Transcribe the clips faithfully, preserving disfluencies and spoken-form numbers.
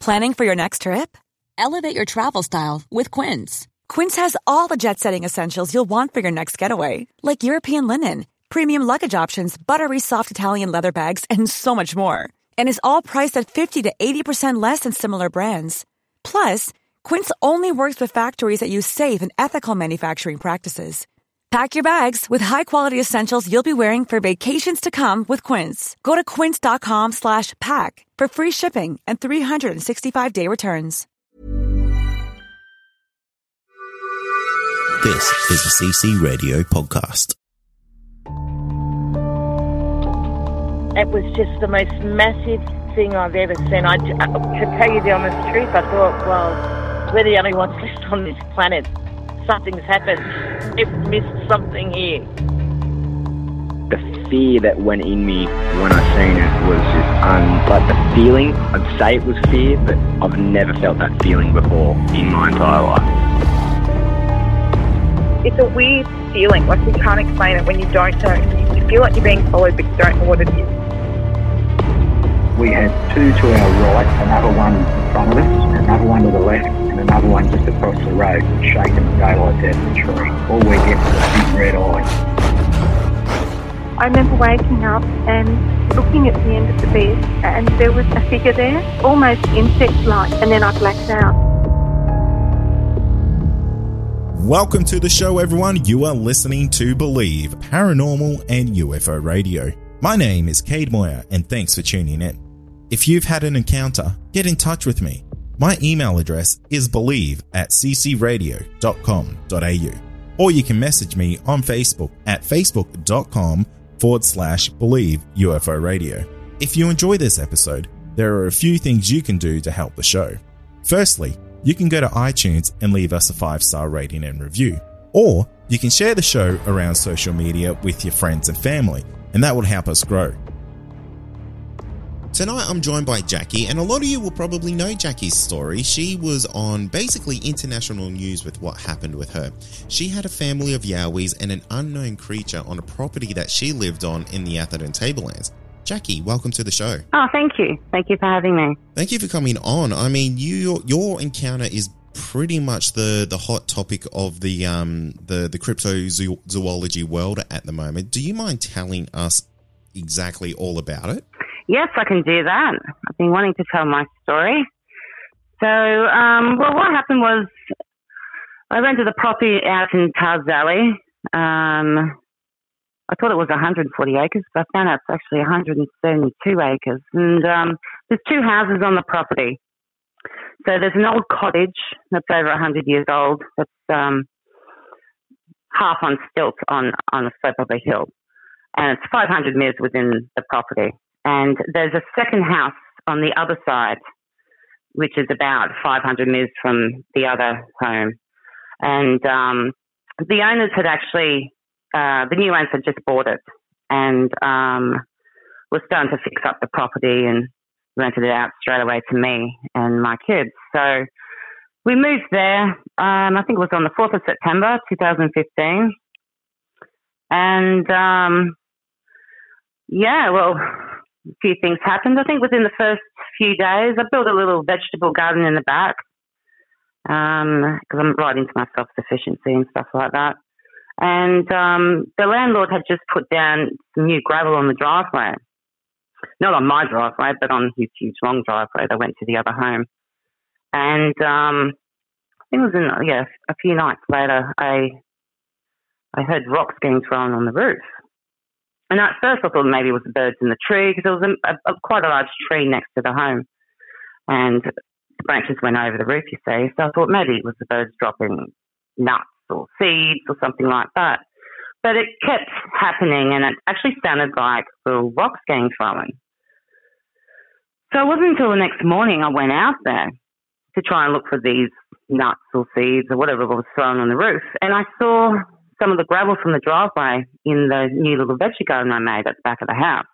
Planning for your next trip? Elevate your travel style with Quince. Quince has all the jet-setting essentials you'll want for your next getaway, like European linen, premium luggage options, buttery soft Italian leather bags, and so much more. And is all priced at fifty to eighty percent less than similar brands. Plus, Quince only works with factories that use safe and ethical manufacturing practices. Pack your bags with high-quality essentials you'll be wearing for vacations to come with Quince. Go to quince.com slash pack for free shipping and three sixty-five day returns. This is a C C Radio podcast. It was just the most massive thing I've ever seen. I, to tell you the honest truth, I thought, well, we're the only ones left on this planet. Something's happened. We've missed something here. The fear that went in me when I seen it was just, um, like the feeling, I'd say it was fear, but I've never felt that feeling before in my entire life. It's a weird feeling, like you can't explain it when you don't know. You feel like you're being followed, but you don't know what it is. We had two to our right, another one in front of us, another one to the left, and another one just across the road, shaking the daylight out of the tree. All we get was a big red eye. I remember waking up and looking at the end of the bed, and there was a figure there, almost insect-like, and then I blacked out. Welcome to the show, everyone. You are listening to Believe, Paranormal and U F O Radio. My name is Cade Moyer, and thanks for tuning in. If you've had an encounter, get in touch with me. My email address is believe at c c radio dot com dot a u, or you can message me on Facebook at facebook.com forward slash believe UFO radio. If you enjoy this episode, there are a few things you can do to help the show. Firstly, you can go to iTunes and leave us a five-star rating and review. Or you can share the show around social media with your friends and family, and that will help us grow. Tonight I'm joined by Jackie, and a lot of you will probably know Jackie's story. She was on basically international news with what happened with her. She had a family of Yowies and an unknown creature on a property that she lived on in the Atherton Tablelands. Jackie, welcome to the show. Oh, thank you. Thank you for having me. Thank you for coming on. I mean, you your, your encounter is pretty much the, the hot topic of the um the, the cryptozoology world at the moment. Do you mind telling us exactly all about it? Yes, I can do that. I've been wanting to tell my story. So, um, well, what happened was I rented a property out in Tars Valley. Um, I thought it was one hundred forty acres, but I found out it's actually one hundred seventy-two acres. And um, there's two houses on the property. So there's an old cottage that's over one hundred years old that's um, half on stilts on, on the slope of a hill. And it's five hundred metres within the property. And there's a second house on the other side, which is about five hundred metres from the other home. And um, the owners had actually... Uh, the new owners had just bought it and um, was starting to fix up the property and rented it out straight away to me and my kids. So we moved there, um, I think it was on the fourth of September, twenty fifteen. And, um, yeah, well, a few things happened. I think within the first few days, I built a little vegetable garden in the back because um, I'm right into my self-sufficiency and stuff like that. And um, the landlord had just put down some new gravel on the driveway. Not on my driveway, but on his huge long driveway that went to the other home. And um, I think it was in, yeah, a few nights later, I I heard rocks getting thrown on the roof. And at first I thought maybe it was the birds in the tree because there was a, a, a, quite a large tree next to the home. And the branches went over the roof, you see. So I thought maybe it was the birds dropping nuts or seeds or something like that. But it kept happening and it actually sounded like little rocks getting thrown. So it wasn't until the next morning I went out there to try and look for these nuts or seeds or whatever was thrown on the roof. And I saw some of the gravel from the driveway in the new little veggie garden I made at the back of the house.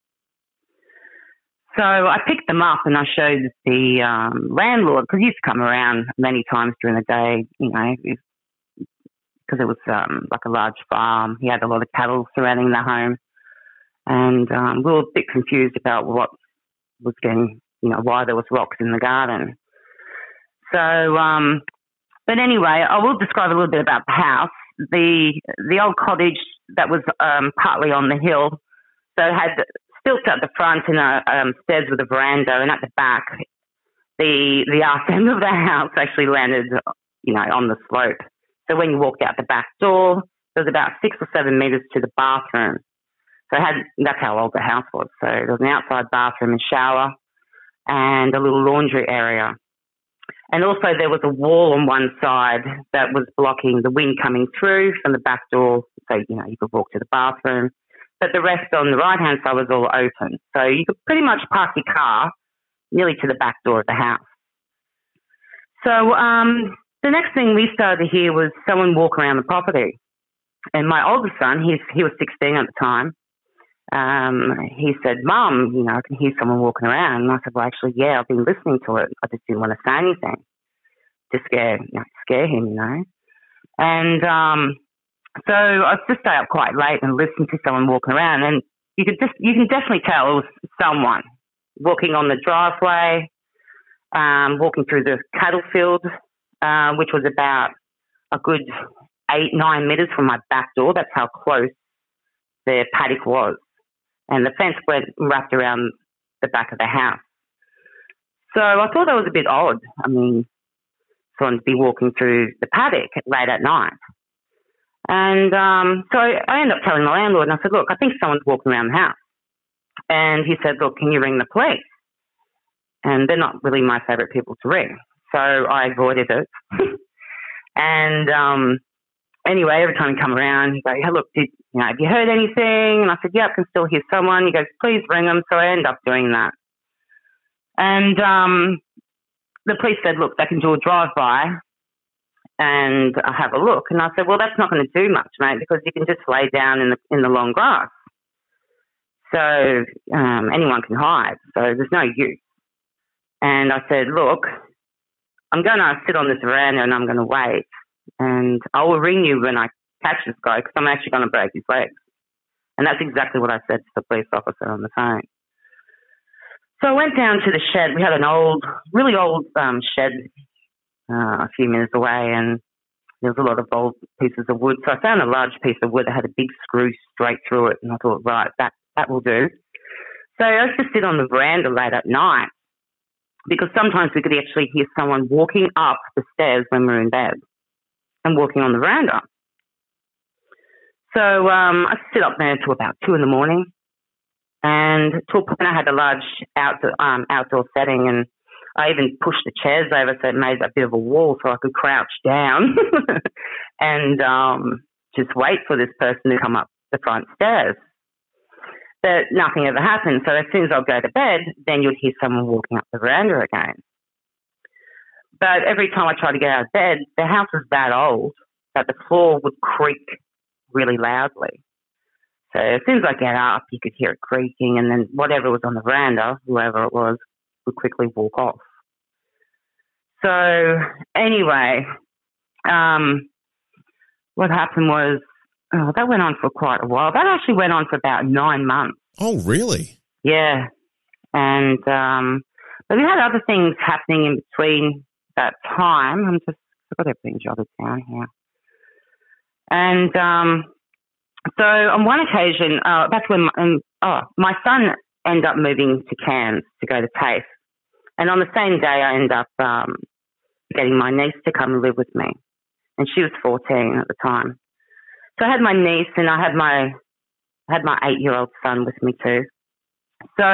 So I picked them up and I showed the um, landlord, because he used to come around many times during the day, you know, because it was um, like a large farm. He had a lot of cattle surrounding the home. And um, we were a bit confused about what was getting you know, why there was rocks in the garden. So, um, but anyway, I will describe a little bit about the house. The the old cottage that was um, partly on the hill, so it had stilts at the front and a, um, stairs with a veranda, and at the back, the the arse end of the house actually landed, you know, on the slope. So when you walked out the back door, there was about six or seven metres to the bathroom. So it had, that's how old the house was. So there was an outside bathroom and shower and a little laundry area. And also there was a wall on one side that was blocking the wind coming through from the back door. So, you know, you could walk to the bathroom. But the rest on the right-hand side was all open. So you could pretty much park your car nearly to the back door of the house. So um, the next thing we started to hear was someone walk around the property. And my oldest son, he's, he was sixteen at the time, um, he said, Mum, you know, I can hear someone walking around. And I said, well, actually, yeah, I've been listening to it. I just didn't want to say anything to scare, you know, scare him, you know. And um, so I just stay up quite late and listen to someone walking around. And you could just, you can definitely tell it was someone walking on the driveway, um, walking through the cattle field, uh, which was about a good eight, nine metres from my back door. That's how close the paddock was. And the fence went wrapped around the back of the house. So I thought that was a bit odd. I mean, someone to be walking through the paddock late at night. And um, so I ended up telling the landlord, and I said, look, I think someone's walking around the house. And he said, look, can you ring the police? And they're not really my favourite people to ring. So I avoided it. and um, anyway, every time he come around, he goes, hey, look, did, you know, have you heard anything? And I said, yeah, I can still hear someone. He goes, please ring them. So I ended up doing that. And um, the police said, look, they can do a drive-by and I have a look. And I said, well, that's not going to do much, mate, because you can just lay down in the in the long grass. So um, anyone can hide. So there's no use. And I said, look, I'm going to sit on this veranda and I'm going to wait. And I will ring you when I catch this guy because I'm actually going to break his legs. And that's exactly what I said to the police officer on the phone. So I went down to the shed. We had an old, really old um, shed uh, a few minutes away, and there was a lot of old pieces of wood. So I found a large piece of wood that had a big screw straight through it, and I thought, right, that, that will do. So I used to sit on the veranda late at night because sometimes we could actually hear someone walking up the stairs when we were in bed and walking on the veranda. So um, I sit up there until about two in the morning. And to a point I had a large outdoor, um, outdoor setting, and I even pushed the chairs over so it made a bit of a wall so I could crouch down and um, just wait for this person to come up the front stairs. But nothing ever happened. So as soon as I'd go to bed, then you'd hear someone walking up the veranda again. But every time I tried to get out of bed, the house was that old that the floor would creak really loudly. So as soon as I get up, you could hear it creaking, and then whatever was on the veranda, whoever it was, would quickly walk off. So anyway, um, what happened was, oh, that went on for quite a while. That actually went on for about nine months. Oh, really? Yeah. And um, but we had other things happening in between that time. I'm just, I've got everything jotted down here. And um, so on one occasion, uh, that's when my, um, oh, my son ended up moving to Cairns to go to TAFE. And on the same day, I ended up um, getting my niece to come and live with me. And she was fourteen at the time. So I had my niece and I had my I had my eight-year-old son with me too. So,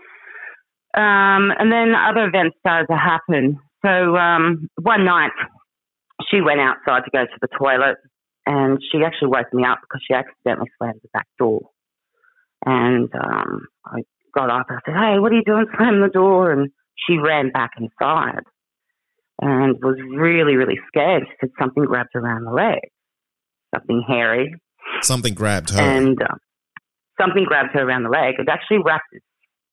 um, and then other events started to happen. So um, one night, she went outside to go to the toilet, and she actually woke me up because she accidentally slammed the back door. And um, I got up and I said, hey, what are you doing? Slam the door. And she ran back inside and was really, really scared. She said something grabbed her around the leg, something hairy. Something grabbed her. And uh, something grabbed her around the leg. It actually wrapped its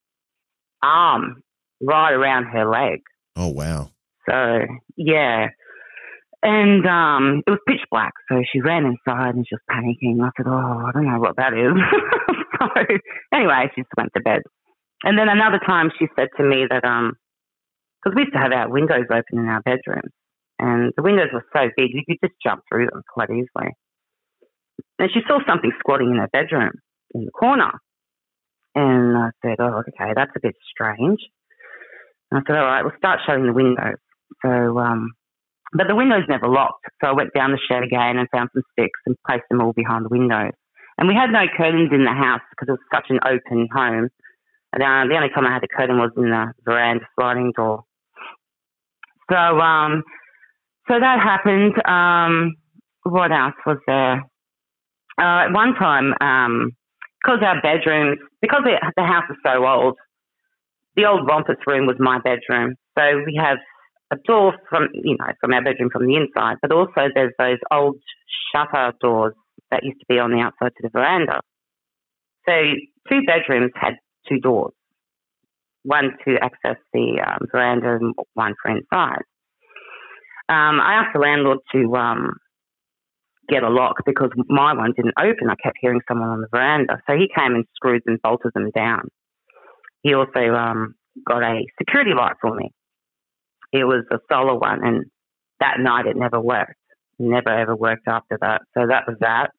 arm right around her leg. Oh, wow. So, yeah. And um, it was pitch black, so she ran inside and she was panicking. I said, oh, I don't know what that is. So anyway, she just went to bed. And then another time she said to me that, um, because we used to have our windows open in our bedroom, and the windows were so big you could just jump through them quite easily. And she saw something squatting in her bedroom in the corner. And I said, oh, okay, that's a bit strange. And I said, all right, we'll start shutting the windows. So, um, but the windows never locked. So I went down the shed again and found some sticks and placed them all behind the windows. And we had no curtains in the house because it was such an open home. And uh, the only time I had a curtain was in the veranda sliding door. So, um, so that happened. Um, what else was there? Uh, at one time, um, because our bedrooms, because the, the house is so old, the old rompus room was my bedroom. So we have a door from, you know, from our bedroom from the inside, but also there's those old shutter doors that used to be on the outside to the veranda. So two bedrooms had two doors, one to access the um, veranda and one for inside. Um, I asked the landlord to um, get a lock because my one didn't open. I kept hearing someone on the veranda. So he came and screwed and bolted them down. He also um, got a security light for me. It was a solar one, and that night it never worked. It never ever worked after that. So that was that.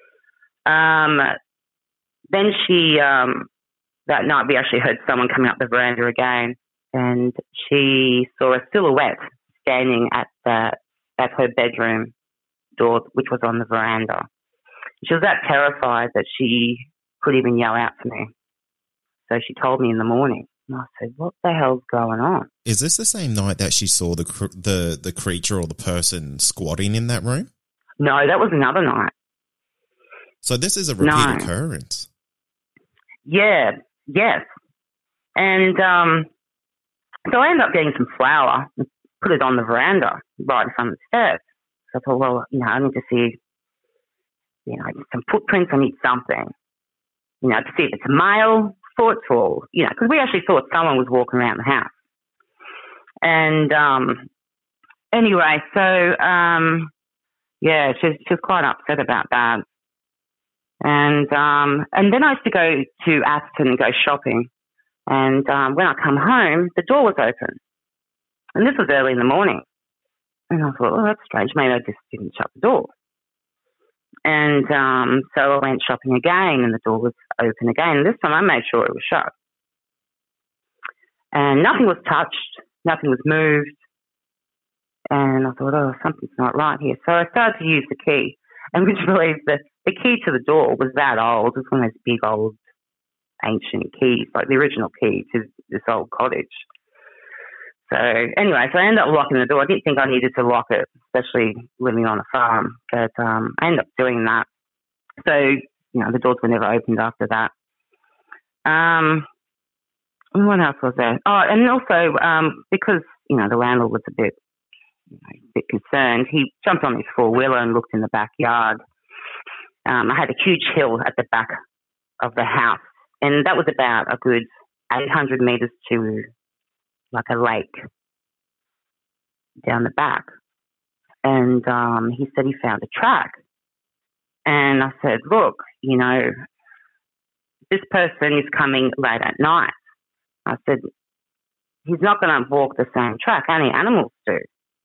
Um, then she, um, that night we actually heard someone coming up the veranda again, and she saw a silhouette standing at the at her bedroom door, which was on the veranda. She was that terrified that she couldn't even yell out to me. So she told me in the morning. And I said, what the hell's going on? Is this the same night that she saw the cr- the the creature or the person squatting in that room? No, that was another night. So this is a repeat no. occurrence. Yeah, yes. And um, so I ended up getting some flour and put it on the veranda right in front of the stairs. So I thought, well, you know, I need to see, you know, some footprints. I need something, you know, to see if it's a male foot or, you know, because we actually thought someone was walking around the house. And um, anyway, so, um, yeah, she was, she was quite upset about that. And um, and then I used to go to Atherton and go shopping. And um, when I come home, the door was open. And this was early in the morning. And I thought, oh, that's strange. Maybe I just didn't shut the door. And um, so I went shopping again, and the door was open again. And this time I made sure it was shut. And nothing was touched. Nothing was moved. And I thought, oh, something's not right here. So I started to use the key. And would you believe that the key to the door was that old? It was one of those big old ancient keys, like the original key to this old cottage. So anyway, so I ended up locking the door. I didn't think I needed to lock it, especially living on a farm. But um, I ended up doing that. So, you know, the doors were never opened after that. Um, what else was there? Oh, and also um, because, you know, the landlord was a bit, you know, a bit concerned, he jumped on his four-wheeler and looked in the backyard. Um, I had a huge hill at the back of the house, and that was about a good eight hundred metres to like a lake down the back. And um, he said he found a track. And I said, look, you know, this person is coming late at night. I said, he's not going to walk the same track. Only animals do.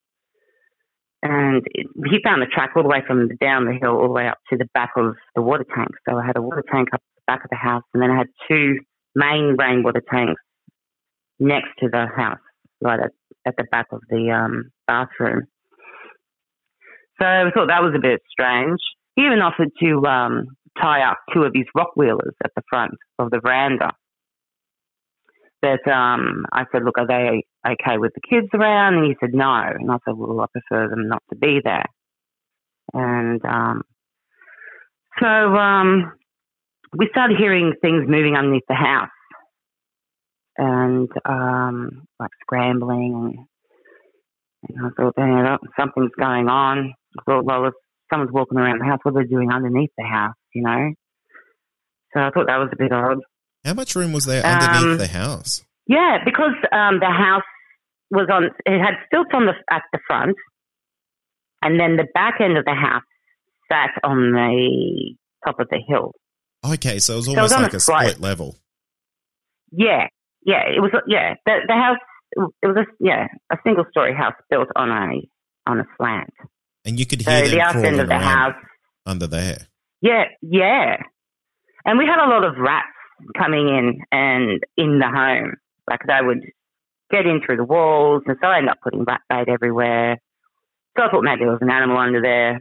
And it, he found the track all the way from the, down the hill all the way up to the back of the water tank. So I had a water tank up the back of the house, and then I had two main rainwater tanks next to the house, right at, at the back of the um, bathroom. So I thought that was a bit strange. He even offered to um, tie up two of these rock wheelers at the front of the veranda. But um, I said, look, are they okay with the kids around? And he said, no. And I said, well, I prefer them not to be there. And um, so um, we started hearing things moving underneath the house and um, like scrambling. And, and I thought, yeah, something's going on. I thought, well, if someone's walking around the house, what are they doing underneath the house, you know? So I thought that was a bit odd. How much room was there underneath um, the house? Yeah, because um, the house was on, it had stilts on the at the front, and then the back end of the house sat on the top of the hill. Okay, so it was almost so it was like a, a split level. Yeah, yeah, it was, yeah, the, the house, it was a, yeah, a single story house built on a, on a slant. And you could So hear the them outside crawling of the around house, under there. yeah, yeah. And we had a lot of rats coming in and in the home. Like they would get in through the walls, and so I ended up putting rat bait everywhere. So I thought maybe there was an animal under there,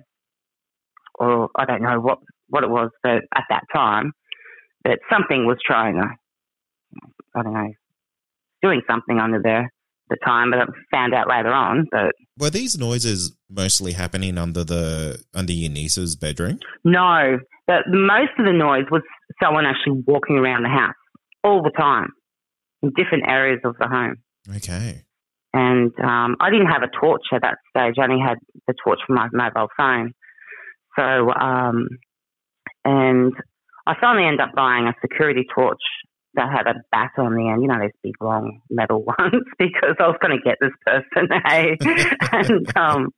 or I don't know what, what it was but at that time. But something was trying to, I don't know, doing something under there at the time, but I found out later on. But were these noises mostly happening under the under your niece's bedroom? No, but most of the noise was someone actually walking around the house all the time in different areas of the home. Okay. And um, I didn't have a torch at that stage. I only had the torch from my mobile phone. So, um, and I finally ended up buying a security torch that had a bat on the end, you know, those big long metal ones, because I was going to get this person, hey? and, um,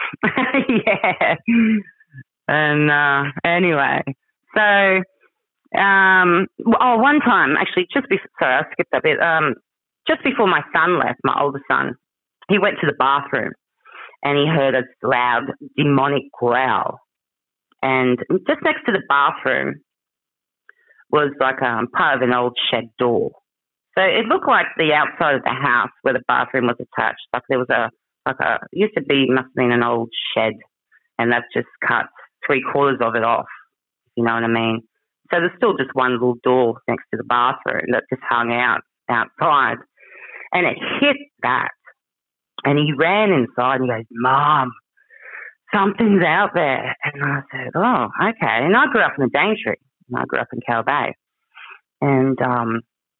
yeah. And uh, anyway, so, um, oh, one time, actually, just before, sorry, I skipped a bit. Um, just before my son left, my older son, he went to the bathroom and he heard a loud demonic growl. And just next to the bathroom was like um, part of an old shed door. So it looked like the outside of the house where the bathroom was attached. Like there was a, like a, it used to be, must have been an old shed, and they've just cut three quarters of it off, if you know what I mean. So there's still just one little door next to the bathroom that just hung out outside. And it hit that. And he ran inside and he goes, "Mom, something's out there." And I said, "Oh, okay." And I grew up in the Daintree. And I grew up in Cow Bay. And um,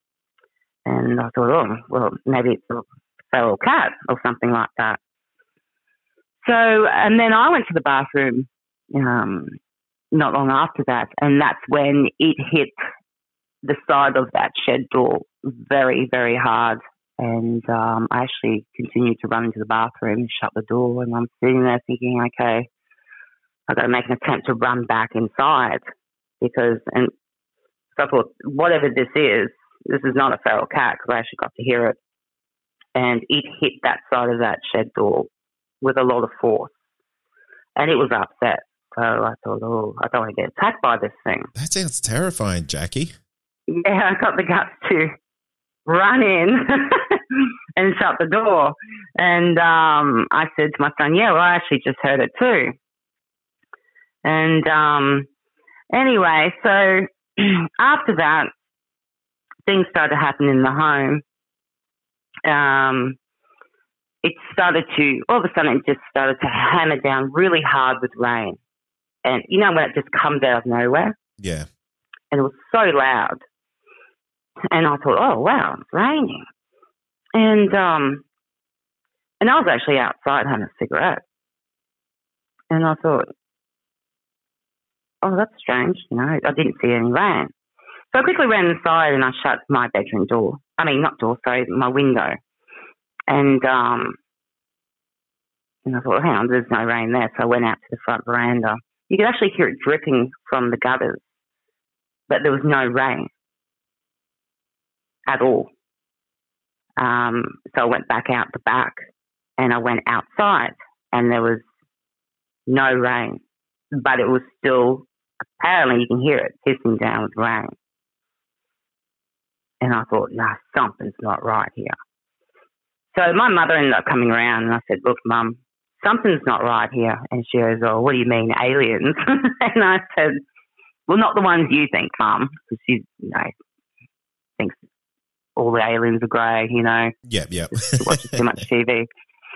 and I thought, oh, well, maybe it's a feral cat or something like that. So, and then I went to the bathroom um, not long after that, and that's when it hit the side of that shed door very, very hard. And um, I actually continued to run into the bathroom and shut the door, and I'm sitting there thinking, okay, I've got to make an attempt to run back inside because, and so I thought, whatever this is, this is not a feral cat because I actually got to hear it. And it hit that side of that shed door with a lot of force. And it was upset. So I thought, oh, I don't want to get attacked by this thing. That sounds terrifying, Jackie. Yeah, I got the guts to run in and shut the door. And um, I said to my son, yeah, well, I actually just heard it too. And um, anyway, so after that, things started happening in the home. Um, it started to, all of a sudden, it just started to hammer down really hard with rain. And you know when it just comes out of nowhere? Yeah. And it was so loud. And I thought, oh, wow, it's raining. And um, and I was actually outside having a cigarette. And I thought, oh, that's strange. You know, I didn't see any rain. So I quickly ran inside and I shut my bedroom door. I mean, not door, sorry, my window. And um, and I thought, hang on, there's no rain there. So I went out to the front veranda. You could actually hear it dripping from the gutters, but there was no rain at all. Um, so I went back out the back and I went outside and there was no rain, but it was still, apparently you can hear it hissing down with rain. And I thought, no, nah, something's not right here. So my mother ended up coming around and I said, look, Mum, something's not right here. And she goes, oh, what do you mean, aliens? And I said, well, not the ones you think, Mum, because she, you know, thinks all the aliens are grey, you know. Yep, yep. She watches too much T V.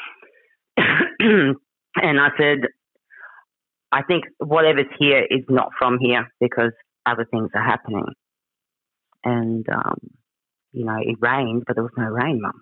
And I said, I think whatever's here is not from here because other things are happening. And, um, you know, it rained, but there was no rain, Mum.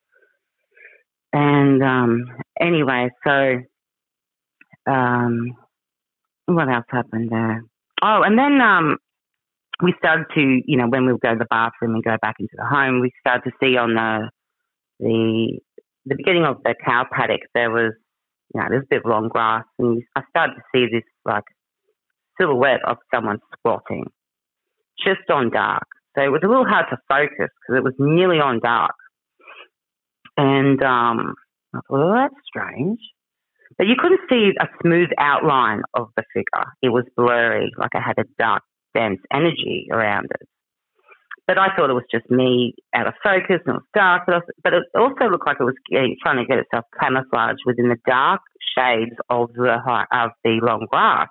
And um, anyway, so um, what else happened there? Oh, and then um, we started to, you know, when we would go to the bathroom and go back into the home, we started to see on the the the beginning of the cow paddock there was, you know, there's a bit of long grass, and I started to see this like silhouette of someone squatting, just on dark. So it was a little hard to focus because it was nearly on dark. And um, I thought, well, that's strange. But you couldn't see a smooth outline of the figure. It was blurry, like it had a dark, dense energy around it. But I thought it was just me out of focus and it was dark. But, but it also looked like it was getting, trying to get itself camouflaged within the dark shades of the, of the long grass.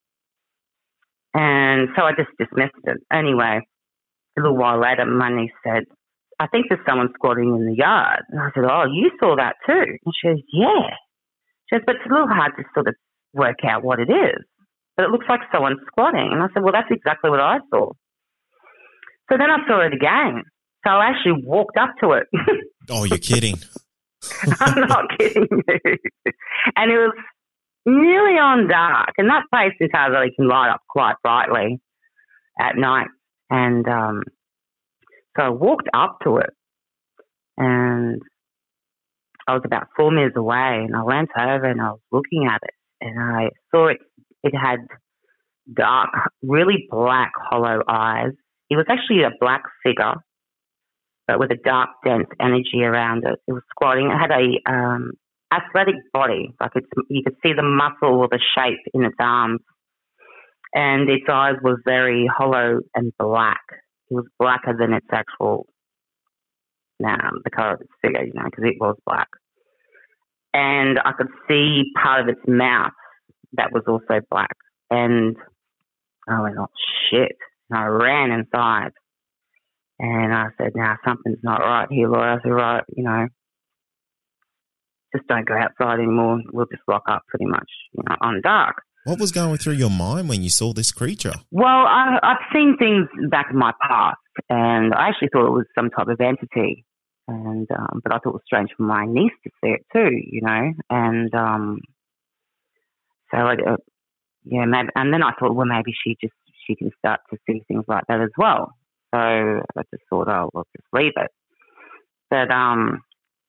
And so I just dismissed it. Anyway, a little while later, my niece said, I think there's someone squatting in the yard. And I said, oh, you saw that too? And she goes, yeah. She goes, but it's a little hard to sort of work out what it is. But it looks like someone's squatting. And I said, well, that's exactly what I saw. So then I saw it again. So I actually walked up to it. Oh, you're kidding. I'm not kidding you. And it was nearly on dark. And that place in Tarzali can light up quite brightly at night. And um, so I walked up to it. And I was about four meters away. And I leant over and I was looking at it. And I saw it. It had dark, really black, hollow eyes. It was actually a black figure, but with a dark, dense energy around it. It was squatting. It had a um, athletic body, like it's, you could see the muscle or the shape in its arms, and its eyes were very hollow and black. It was blacker than its actual, um, the colour of its figure, you know, because it was black. And I could see part of its mouth that was also black. And I went, oh, shit. And I ran inside and I said, now nah, something's not right here, Laura. I said, right, you know, just don't go outside anymore. We'll just lock up pretty much, you know, on dark. What was going through your mind when you saw this creature? Well, I, I've seen things back in my past and I actually thought it was some type of entity. And um, but I thought it was strange for my niece to see it too, you know. And um, so, I, uh, yeah, maybe, and then I thought, well, maybe she just, she can start to see things like that as well. So I just thought, oh, we'll just leave it. But um,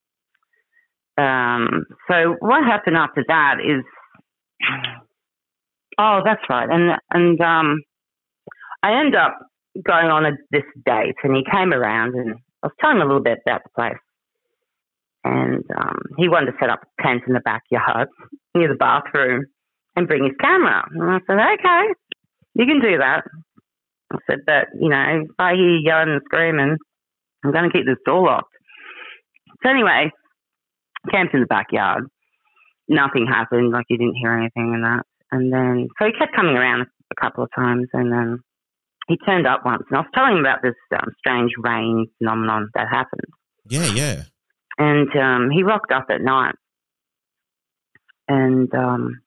um, so what happened after that is, oh, that's right, and and um, I ended up going on a, this date, and he came around, and I was telling him a little bit about the place, and um, he wanted to set up a tent in the backyard near the bathroom and bring his camera, and I said, okay. You can do that. I said, but, you know, if I hear you yelling and screaming, I'm going to keep this door locked. So anyway, camped in the backyard. Nothing happened, like you didn't hear anything and that. And then, so he kept coming around a couple of times and then he turned up once. And I was telling him about this um, strange rain phenomenon that happened. Yeah, yeah. And um, he rocked up at night. And, um,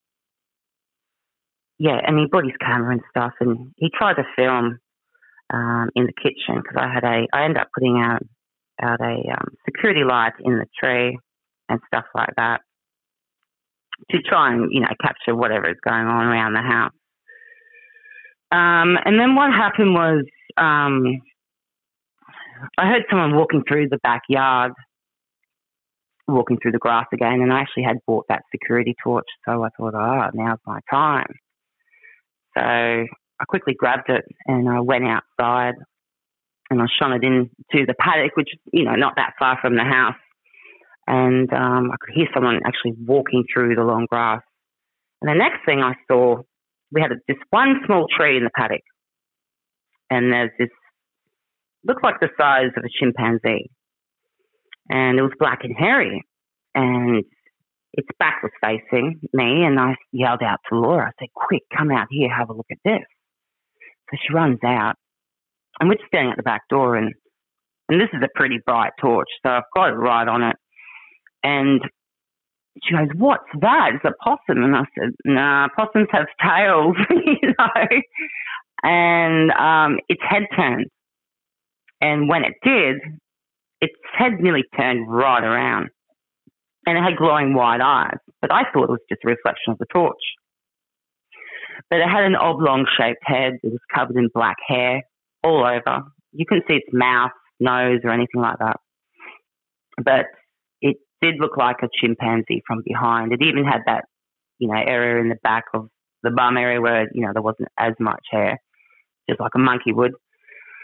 yeah, and he brought his camera and stuff, and he tried to film um, in the kitchen because I had a, I ended up putting out out a um, security light in the tree and stuff like that to try and, you know, capture whatever is going on around the house. Um, and then what happened was um, I heard someone walking through the backyard, walking through the grass again, and I actually had bought that security torch, so I thought, oh, now's my time. So I quickly grabbed it and I went outside and I shone it into the paddock, which is, you know, not that far from the house. And um, I could hear someone actually walking through the long grass. And the next thing I saw, we had this one small tree in the paddock. And there's this, looked like the size of a chimpanzee. And it was black and hairy. And its back was facing me, and I yelled out to Laura. I said, quick, come out here, have a look at this. So she runs out, and we're standing at the back door, and, and this is a pretty bright torch, so I've got it right on it. And she goes, what's that? Is it a possum? And I said, nah, possums have tails, you know. And um, its head turned. And when it did, its head nearly turned right around. And it had glowing white eyes, but I thought it was just a reflection of the torch. But it had an oblong-shaped head. It was covered in black hair all over. You couldn't see its mouth, nose, or anything like that. But it did look like a chimpanzee from behind. It even had that, you know, area in the back of the bum area where, you know, there wasn't as much hair, just like a monkey would.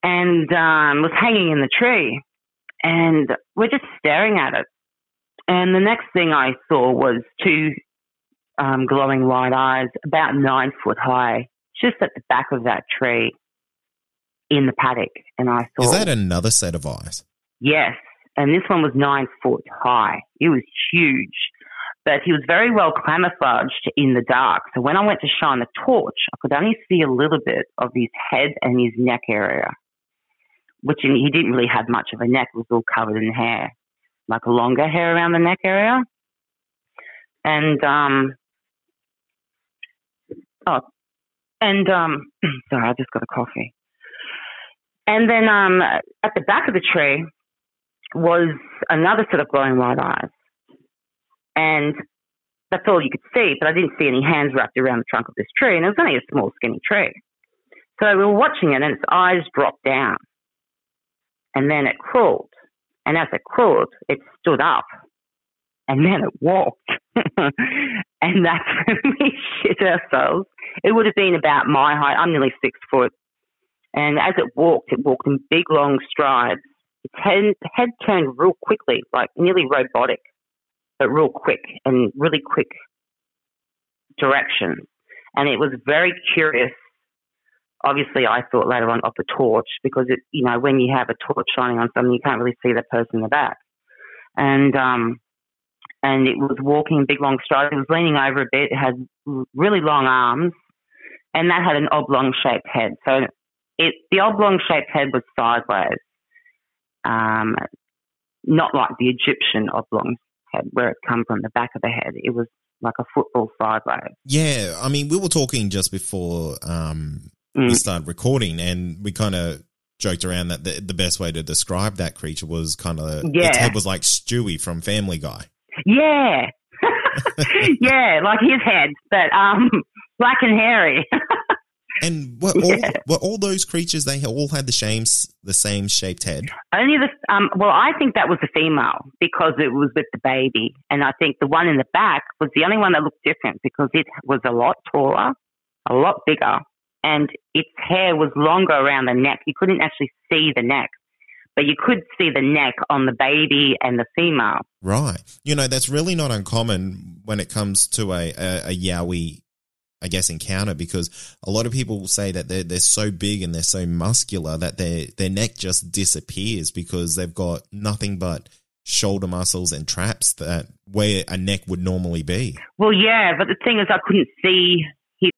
and um, was hanging in the tree. And we're just staring at it. And the next thing I saw was two um, glowing white eyes, about nine foot high, just at the back of that tree in the paddock. And I thought... Is that another set of eyes? Yes. And this one was nine foot high. It was huge. But he was very well camouflaged in the dark. So when I went to shine the torch, I could only see a little bit of his head and his neck area, which he didn't really have much of a neck. It was all covered in hair, like a longer hair around the neck area. And, um, oh, and, um, sorry, I just got a coffee. And then um, at the back of the tree was another set of glowing white eyes. And that's all you could see, but I didn't see any hands wrapped around the trunk of this tree, and it was only a small, skinny tree. So we were watching it, and its eyes dropped down, and then it crawled. And as it crawled, it stood up, and then it walked. And that's when we shit ourselves. It would have been about my height. I'm nearly six foot. And as it walked, it walked in big, long strides. Its head, head turned real quickly, like nearly robotic, but real quick and really quick direction. And it was very curious. Obviously, I thought later on of the torch because, it, you know, when you have a torch shining on something, you can't really see that person in the back. And um, and it was walking big, long strides. It was leaning over a bit. It had really long arms, and that had an oblong-shaped head. So it the oblong-shaped head was sideways, um, not like the Egyptian oblong head where it come from the back of the head. It was like a football sideways. Yeah, I mean, we were talking just before um, mm. we started recording, and we kind of joked around that the, the best way to describe that creature was kind of yeah. its head was like Stewie from Family Guy. Yeah, yeah, like his head, but um, black and hairy. And were all, yeah. were all those creatures, they all had the same, the same shaped head? Only the, um, well, I think that was the female because it was with the baby. And I think the one in the back was the only one that looked different because it was a lot taller, a lot bigger, and its hair was longer around the neck. You couldn't actually see the neck, but you could see the neck on the baby and the female. Right. You know, that's really not uncommon when it comes to a, a, a Yowie, I guess, encounter, because a lot of people say that they're, they're so big and they're so muscular that their, their neck just disappears because they've got nothing but shoulder muscles and traps that where a neck would normally be. Well, yeah, but the thing is I couldn't see his...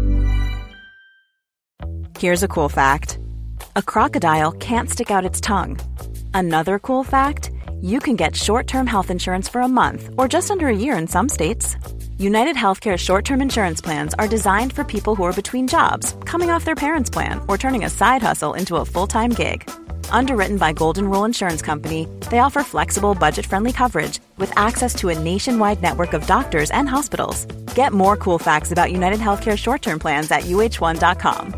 Here's a cool fact. A crocodile can't stick out its tongue. Another cool fact, you can get short-term health insurance for a month or just under a year in some states. United Healthcare short-term insurance plans are designed for people who are between jobs, coming off their parents' plan, or turning a side hustle into a full-time gig. Underwritten by Golden Rule Insurance Company, they offer flexible, budget-friendly coverage with access to a nationwide network of doctors and hospitals. Get more cool facts about United Healthcare short-term plans at U H one dot com.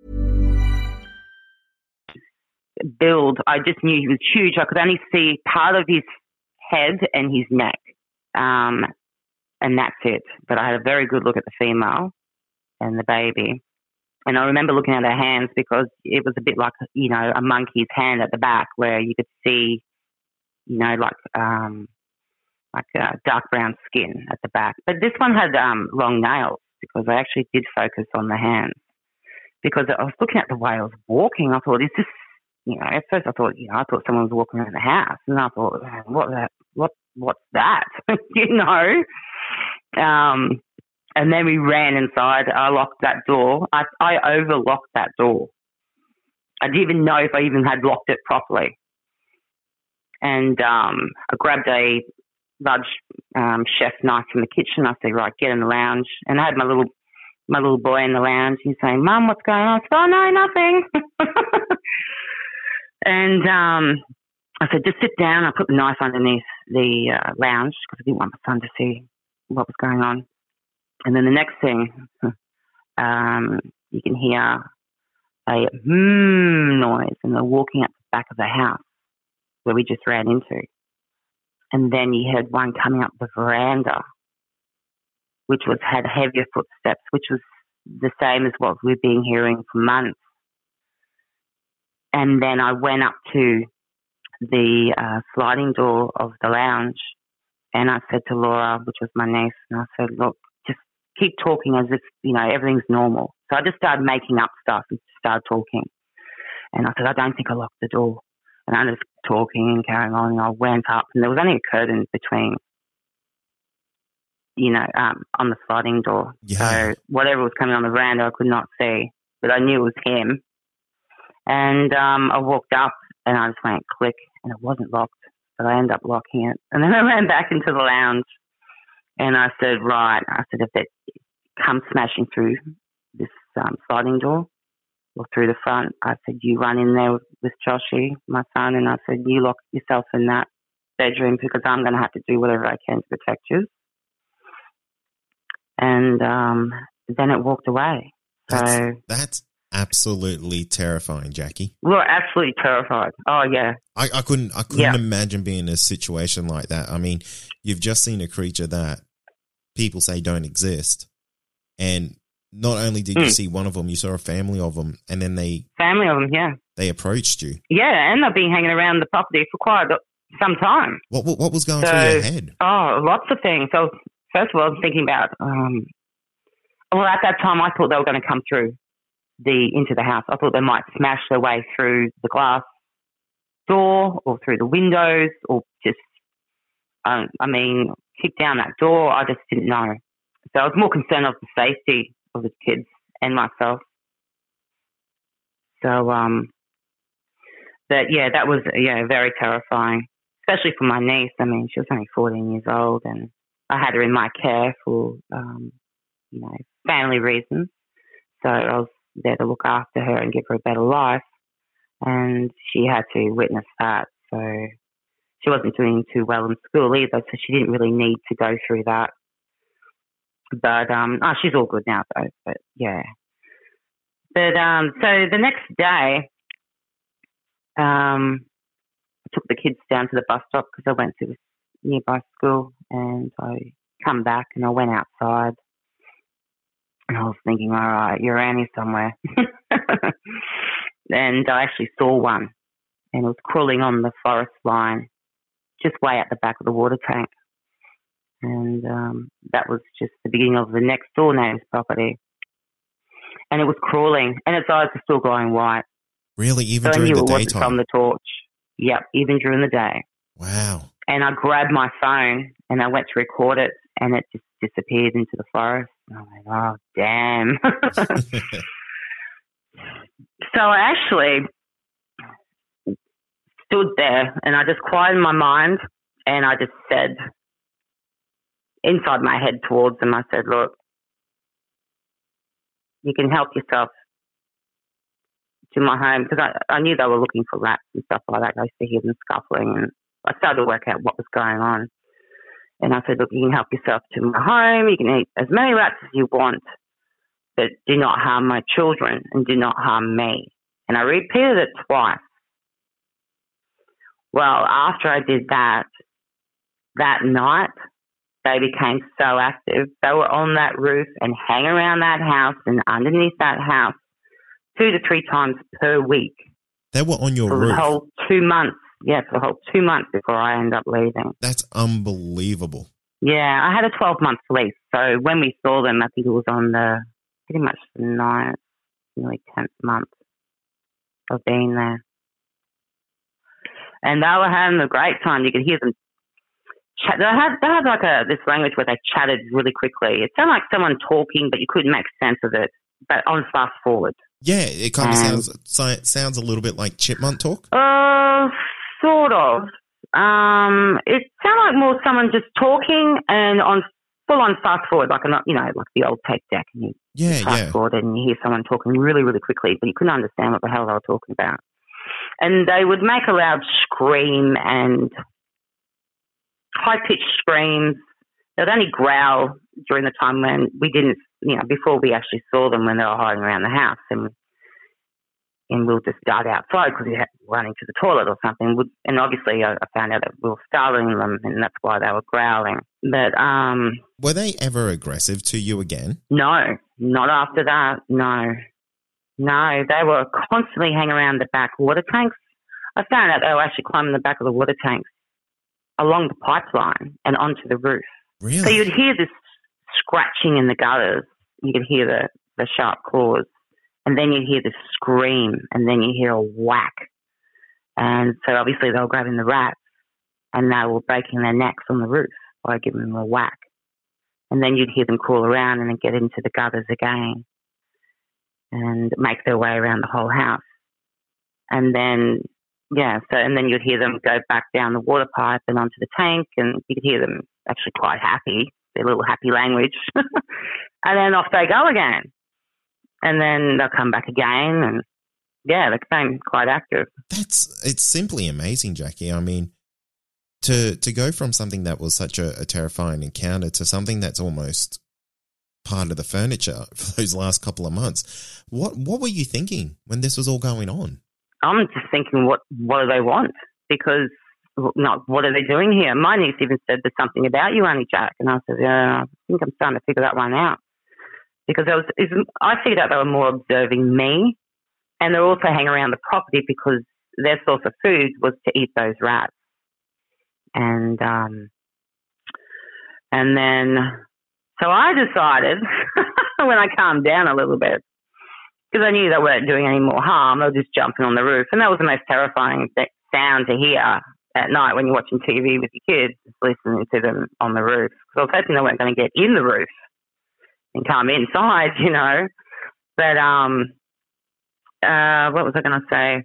Build, I just knew he was huge. I could only see part of his head and his neck. Um... And that's it. But I had a very good look at the female and the baby. And I remember looking at her hands because it was a bit like, you know, a monkey's hand at the back where you could see, you know, like um, like uh, dark brown skin at the back. But this one had um, long nails because I actually did focus on the hands. Because I was looking at the way I was walking. I thought, is this, you know, at first I thought, you know, I thought someone was walking around the house. And I thought, what that, what, what's that? you know? Um, and then we ran inside. I locked that door. I, I overlocked that door. I didn't even know if I even had locked it properly. And um, I grabbed a large um, chef knife from the kitchen. I said, right, get in the lounge. And I had my little my little boy in the lounge. He's saying, Mum, what's going on? I said, oh, no, nothing. and um, I said, just sit down. I put the knife underneath the uh, lounge because I didn't want my son to see what was going on. And then the next thing, um, you can hear a hmm noise, and they're walking up the back of the house where we just ran into. And then you heard one coming up the veranda, which was had heavier footsteps, which was the same as what we've been hearing for months. and then I went up to the uh, sliding door of the lounge, and I said to Laura, which was my niece, and I said, look, just keep talking as if, you know, everything's normal. So I just started making up stuff and started talking. And I said, I don't think I locked the door. And I was talking and carrying on, and I went up, and there was only a curtain between, you know, um, on the sliding door. Yeah. So whatever was coming on the veranda, I could not see, but I knew it was him. And um, I walked up, and I just went click, and it wasn't locked, but I ended up locking it. And then I ran back into the lounge, and I said, right, I said, if it comes smashing through this um, sliding door or through the front, I said, you run in there with, with Joshy, my son, and I said, you lock yourself in that bedroom because I'm going to have to do whatever I can to protect you. And um, then it walked away. So That's, that's absolutely terrifying, Jackie. We were absolutely terrified. Oh, yeah. I, I couldn't I couldn't yeah. imagine being in a situation like that. I mean, you've just seen a creature that people say don't exist. And not only did mm. you see one of them, you saw a family of them, and then they... Family of them, yeah. They approached you. Yeah, and they've been hanging around the property for quite some time. What what, what was going so, through your head? Oh, lots of things. So, first of all, I was thinking about... Um, well, at that time, I thought they were going to come through the into the house. I thought they might smash their way through the glass door or through the windows or just, um, I mean, kick down that door. I just didn't know. So I was more concerned of the safety of the kids and myself. So, um, but yeah, that was, yeah, very terrifying, especially for my niece. I mean, she was only fourteen years old, and I had her in my care for, um, you know, family reasons. So I was there to look after her and give her a better life. And she had to witness that. So she wasn't doing too well in school either, so she didn't really need to go through that. But, um, oh, she's all good now, though. But, yeah. But, um, so the next day, um, I took the kids down to the bus stop because I went to this nearby school, and I come back and I went outside. And I was thinking, all right, you're around here somewhere. And I actually saw one, and it was crawling on the forest line, just way at the back of the water tank. And um, that was just the beginning of the next door neighbour's property. And it was crawling, and its eyes were still glowing white. Really? Even so during the I knew it wasn't daytime? from the torch. Yep, even during the day. Wow. And I grabbed my phone, and I went to record it, and it just disappeared into the forest. And I went, oh, damn. So I actually stood there, and I just quieted my mind, and I just said, inside my head towards them, I said, look, you can help yourself to my home, because I, I knew they were looking for rats and stuff like that. I used to hear them scuffling, and I started to work out what was going on. And I said, look, you can help yourself to my home. You can eat as many rats as you want, but do not harm my children and do not harm me. And I repeated it twice. Well, after I did that, that night, they became so active. They were on that roof and hang around that house and underneath that house two to three times per week. They were on your for roof? For the whole two months. Yeah, for the whole two months before I ended up leaving. That's unbelievable. Yeah, I had a twelve-month lease. So when we saw them, I think it was on the pretty much the ninth, nearly tenth month of being there. And they were having a great time. You could hear them chat. They had, they had like a this language where they chatted really quickly. It sounded like someone talking, but you couldn't make sense of it. But on fast forward. Yeah, it kind of um, sounds sounds a little bit like chipmunk talk. Uh, sort of. Um, it sounded like more someone just talking and on full on fast forward, like a you know like the old tape deck, and you yeah, fast yeah. forward and you hear someone talking really really quickly, but you couldn't understand what the hell they were talking about. And they would make a loud scream and high-pitched screams. They'd only growl during the time when we didn't, you know, before we actually saw them when they were hiding around the house. And and we'll just dart outside because we had running to the toilet or something. And obviously I found out that we were startling them, and that's why they were growling. But um, were they ever aggressive to you again? No, not after that, no. No, they were constantly hanging around the back water tanks. I found out they were actually climbing the back of the water tanks along the pipeline and onto the roof. Really? So you'd hear this scratching in the gutters. You could hear the, the sharp claws. And then you hear the scream, and then you hear a whack. And so obviously they were grabbing the rats, and they were breaking their necks on the roof by giving them a whack. And then you'd hear them crawl around and then get into the gutters again and make their way around the whole house. And then, yeah, so and then you'd hear them go back down the water pipe and onto the tank, and you could hear them actually quite happy, their little happy language. And then off they go again. And then they'll come back again, and yeah, they became quite active. That's it's simply amazing, Jackie. I mean, to to go from something that was such a, a terrifying encounter to something that's almost part of the furniture for those last couple of months. What what were you thinking when this was all going on? I'm just thinking, what what do they want? Because not what are they doing here? My niece even said, "There's something about you, Auntie Jack," and I said, "Yeah, I think I'm starting to figure that one out." Because I, was, I figured out they were more observing me, and they're also hanging around the property because their source of food was to eat those rats. And um, and then, so I decided when I calmed down a little bit, because I knew they weren't doing any more harm, they were just jumping on the roof, and that was the most terrifying sound to hear at night when you're watching T V with your kids, just listening to them on the roof. So I was hoping they weren't going to get in the roof and come inside, you know. But um, uh, what was I going to say?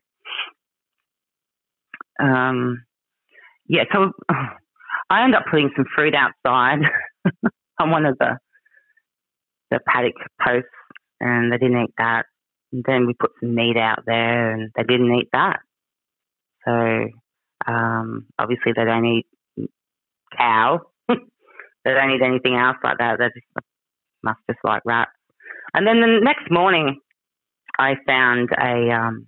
Um, yeah, so I ended up putting some fruit outside on one of the the paddock posts, and they didn't eat that. And then we put some meat out there, and they didn't eat that. So um, obviously they don't eat cow. They don't eat anything else like that. They just must just like rats. And then the next morning, I found a um,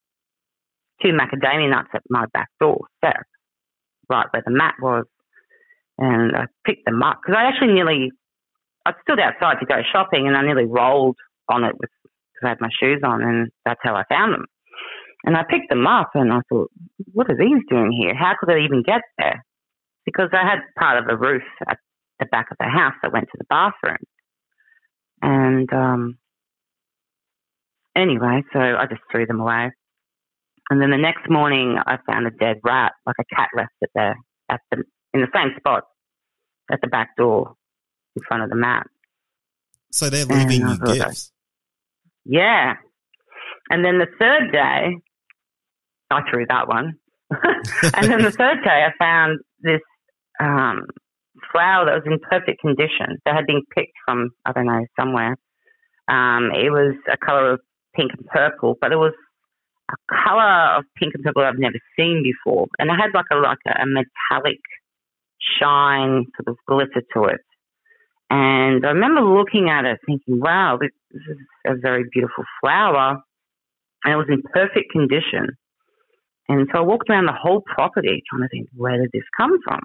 two macadamia nuts at my back door step, right where the mat was, and I picked them up because I actually nearly, I stood outside to go shopping, and I nearly rolled on it with because I had my shoes on, and that's how I found them. And I picked them up, and I thought, what are these doing here? How could they even get there? Because I had part of a roof at the back of the house that went to the bathroom. And um, anyway, so I just threw them away. And then the next morning, I found a dead rat, like a cat left it there at the in the same spot at the back door in front of the mat. So they're leaving you gifts. Yeah. And then the third day, I threw that one. And then the third day, I found this um, flower that was in perfect condition that had been picked from, I don't know, somewhere. Um, it was a colour of pink and purple, but it was a colour of pink and purple I've never seen before. And it had like a like a metallic shine, sort of glitter to it. And I remember looking at it thinking, wow, this, this is a very beautiful flower. And it was in perfect condition. And so I walked around the whole property trying to think, where did this come from?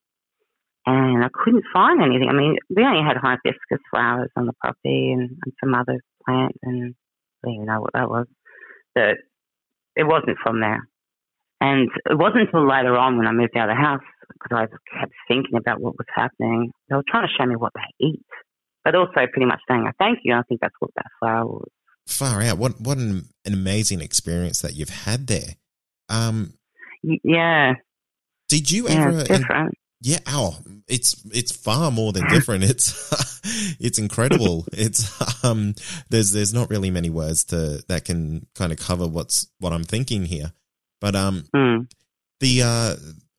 And I couldn't find anything. I mean, we only had hibiscus flowers on the property and, and some other plants, and I don't even know what that was. But it wasn't from there. And it wasn't until later on when I moved out of the house, because I kept thinking about what was happening. They were trying to show me what they eat, but also pretty much saying, I thank you. I think that's what that flower was. Far out. What what an, an amazing experience that you've had there. Um, yeah. Did you yeah, ever... It's different. Yeah, oh, it's it's far more than different. It's it's incredible. It's um there's there's not really many words to that can kind of cover what's what I'm thinking here. But um mm. the uh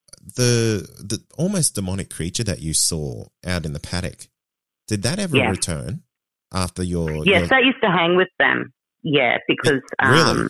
the the almost demonic creature that you saw out in the paddock, did that ever yeah. return after your Yes, your... that used to hang with them. Yeah, because it, really? um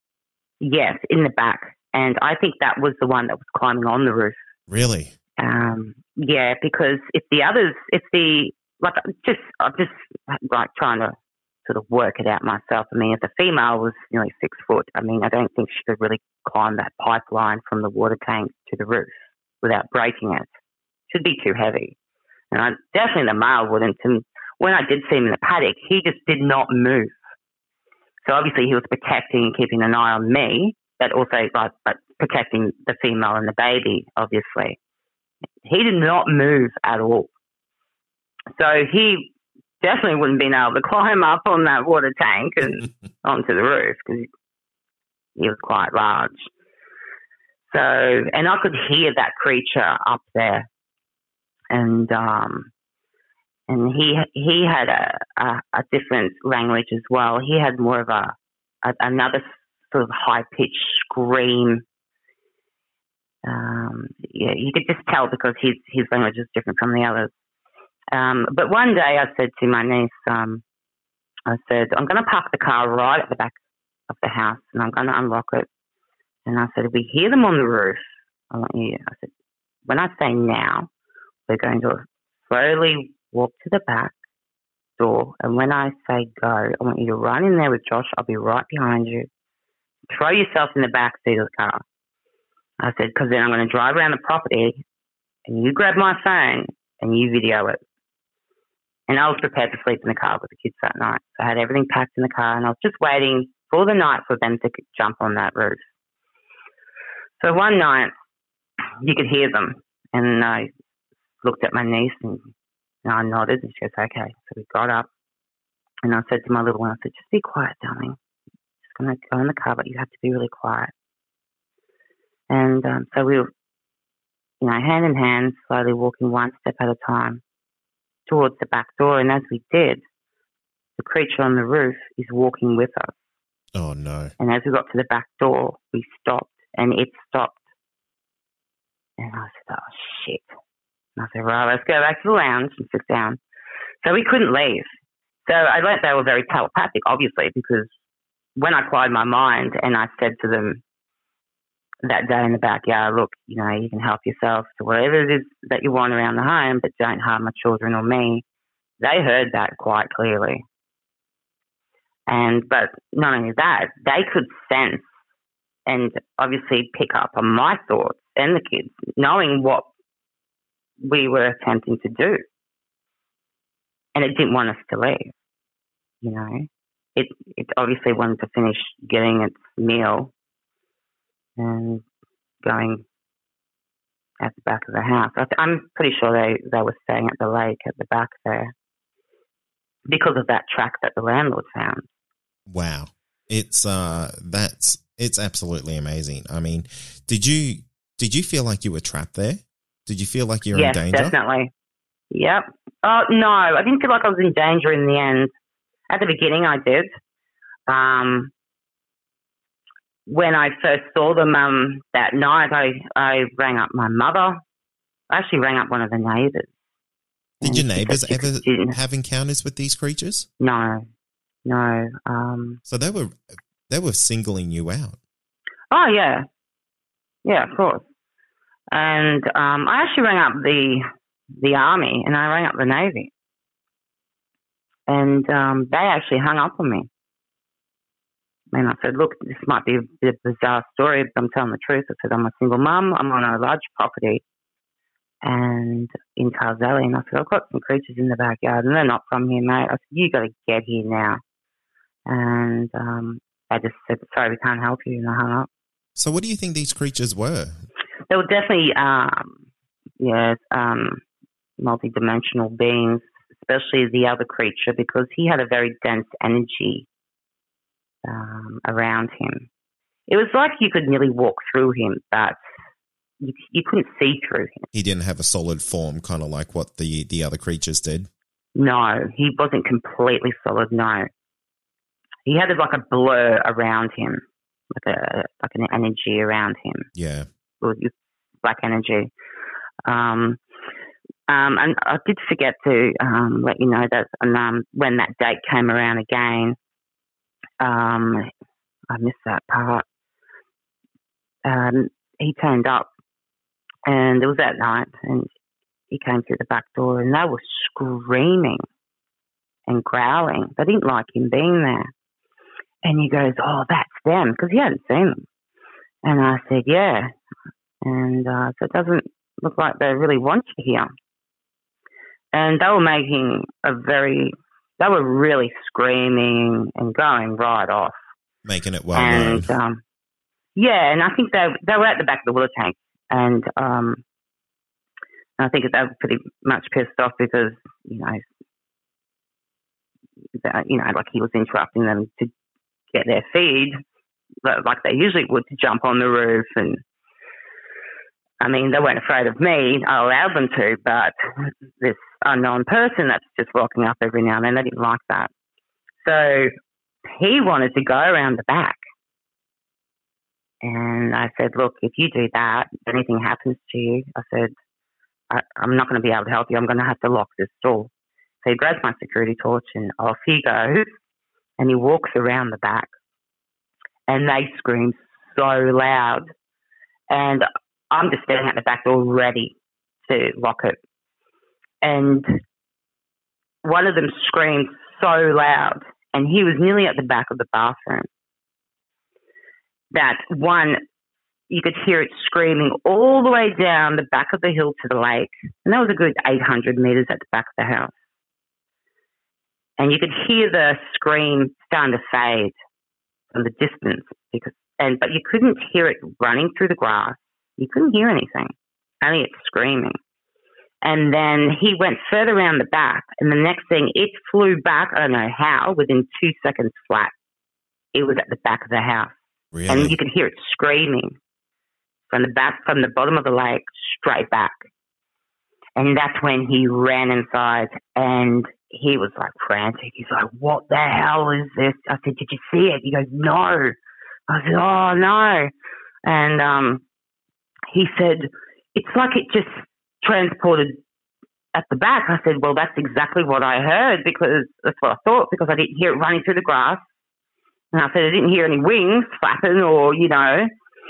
yes, in the back. And I think that was the one that was climbing on the roof. Really? Um, yeah, because if the others, if the, like, just, I'm just like trying to sort of work it out myself. I mean, if the female was nearly six foot, I mean, I don't think she could really climb that pipeline from the water tank to the roof without breaking it. Should be too heavy. And I, definitely the male wouldn't. And when I did see him in the paddock, he just did not move. So obviously he was protecting and keeping an eye on me, but also like, but protecting the female and the baby, obviously. He did not move at all. So he definitely wouldn't have been able to climb up on that water tank and onto the roof because he was quite large. So, and I could hear that creature up there. And um, and he he had a, a, a different language as well. He had more of a, a another sort of high-pitched scream. Um, yeah, you could just tell because his, his language is different from the others. Um, but one day I said to my niece, um, I said, I'm going to park the car right at the back of the house and I'm going to unlock it. And I said, if we hear them on the roof, I want you, I said, when I say now, we're going to slowly walk to the back door. And when I say go, I want you to run in there with Josh. I'll be right behind you. Throw yourself in the back seat of the car. I said, because then I'm going to drive around the property and you grab my phone and you video it. And I was prepared to sleep in the car with the kids that night. So I had everything packed in the car and I was just waiting for the night for them to jump on that roof. So one night, you could hear them. And I looked at my niece and I nodded and she goes, okay. So we got up and I said to my little one, I said, just be quiet, darling. Just going to go in the car, but you have to be really quiet. And um, so we were, you know, hand in hand, slowly walking one step at a time towards the back door. And as we did, the creature on the roof is walking with us. Oh, no. And as we got to the back door, we stopped and it stopped. And I said, oh, shit. And I said, right, let's go back to the lounge and sit down. So we couldn't leave. So I learned they were very telepathic, obviously, because when I applied my mind and I said to them that day in the backyard, look, you know, you can help yourself to whatever it is that you want around the home, but don't harm my children or me. They heard that quite clearly. And, but not only that, they could sense and obviously pick up on my thoughts and the kids, knowing what we were attempting to do. And it didn't want us to leave, you know. It, it obviously wanted to finish getting its meal and going at the back of the house. I th- I'm pretty sure they, they were staying at the lake at the back there because of that track that the landlord found. Wow. It's uh that's it's absolutely amazing. I mean, did you did you feel like you were trapped there? Did you feel like you were yes, in danger? Yes, definitely. Yep. Oh, no, I didn't feel like I was in danger in the end. At the beginning, I did. Um, when I first saw them um, that night, I, I rang up my mother. I actually rang up one of the neighbours. Did your neighbours ever have encounters with these creatures? No, no. Um, so they were they were singling you out. Oh yeah, yeah, of course. And um, I actually rang up the the army and I rang up the Navy, and um, they actually hung up on me. And I said, "Look, this might be a bit of a bizarre story, but I'm telling the truth." I said, "I'm a single mum. I'm on a large property." And in Tarzali, and I said, I've got some creatures in the backyard, and they're not from here, mate. I said, you got to get here now. And um, I just said, sorry, we can't help you, and I hung up. So what do you think these creatures were? They were definitely, um, yeah, um, multi-dimensional beings, especially the other creature, because he had a very dense energy um, around him. It was like you could nearly walk through him, but You, you couldn't see through him. He didn't have a solid form, kind of like what the, the other creatures did? No, he wasn't completely solid, no. He had like a blur around him, like a like an energy around him. Yeah. It black energy. Um, um, and I did forget to um, let you know that um, when that date came around again, um, I missed that part. Um, he turned up. And it was that night, and he came through the back door, and they were screaming and growling. They didn't like him being there. And he goes, oh, that's them, because he hadn't seen them. And I said, yeah. And uh, so it doesn't look like they really want you here. And they were making a very they were really screaming and going right off. Making it well and, known. Um, yeah, and I think they they were at the back of the water tank, and um, I think they were pretty much pissed off because, you know, that, you know, like he was interrupting them to get their feed, like they usually would, to jump on the roof. And I mean, they weren't afraid of me. I allowed them to, but this unknown person that's just rocking up every now and then, they didn't like that. So he wanted to go around the back. And I said, look, if you do that, if anything happens to you, I said, I, I'm not going to be able to help you. I'm going to have to lock this door. So he grabs my security torch and off he goes, and he walks around the back. And they scream so loud. And I'm just standing at the back door ready to lock it. And one of them screamed so loud, and he was nearly at the back of the bathroom, that one, you could hear it screaming all the way down the back of the hill to the lake. And that was a good eight hundred metres at the back of the house. And you could hear the scream starting to fade from the distance, because, and but you couldn't hear it running through the grass. You couldn't hear anything, only it screaming. And then he went further around the back, and the next thing, it flew back, I don't know how, within two seconds flat. It was at the back of the house. Really? And you could hear it screaming from the back, from the bottom of the lake, straight back. And that's when he ran inside, and he was like frantic. He's like, what the hell is this? I said, did you see it? He goes, no. I said, oh, no. And um, he said, it's like it just transported at the back. I said, well, that's exactly what I heard, because that's what I thought, because I didn't hear it running through the grass. And I said, I didn't hear any wings flapping or, you know.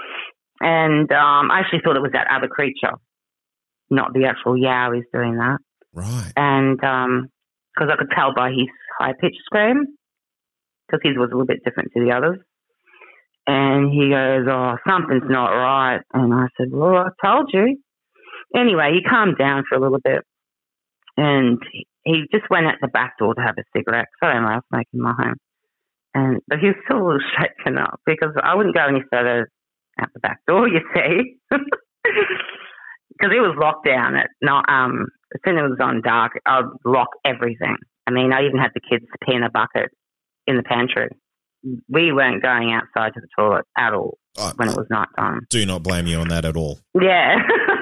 And um, I actually thought it was that other creature, not the actual Yowies doing that. Right. And um, because I could tell by his high-pitched scream, because his was a little bit different to the others. And he goes, oh, something's not right. And I said, well, I told you. Anyway, he calmed down for a little bit. And he just went at the back door to have a cigarette. Sorry, I was making my home. And but he was still a little shaken up, because I wouldn't go any further out the back door, you see. Because it was locked down. At not um as soon as it was on dark, I'd lock everything. I mean, I even had the kids pee in a bucket in the pantry. We weren't going outside to the toilet at all oh, when it was night time. Do not blame you on that at all. Yeah.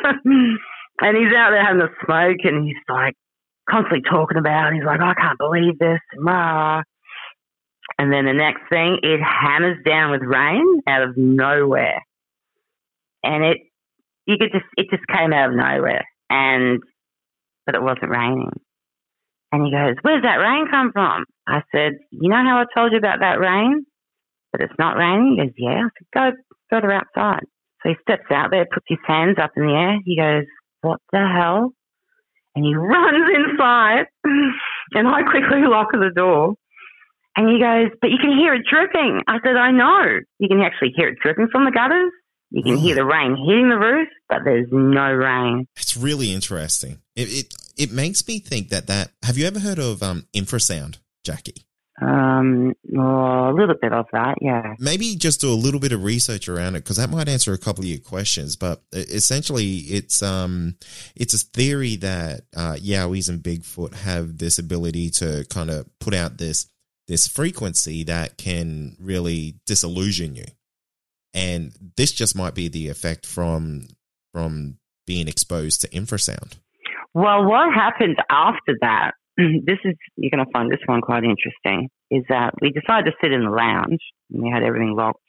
And he's out there having a smoke, and he's like constantly talking about it. He's like, I can't believe this. Rah. And then the next thing, it hammers down with rain out of nowhere. And it, you could just, it just came out of nowhere. And, but it wasn't raining. And he goes, where's that rain come from? I said, you know how I told you about that rain? But it's not raining? He goes, yeah. I said, go further outside. So he steps out there, puts his hands up in the air. He goes, what the hell? And he runs inside. And I quickly lock the door. And he goes, but you can hear it dripping. I said, I know. You can actually hear it dripping from the gutters. You can hear the rain hitting the roof, but there's no rain. It's really interesting. It it, it makes me think that that... Have you ever heard of um, infrasound, Jackie? Um, oh, a little bit of that, yeah. Maybe just do a little bit of research around it, because that might answer a couple of your questions. But essentially, it's um, it's a theory that uh, Yowies and Bigfoot have this ability to kind of put out this this frequency that can really disillusion you. And this just might be the effect from from being exposed to infrasound. Well, what happened after that, this is, you're going to find this one quite interesting, is that we decided to sit in the lounge, and we had everything locked.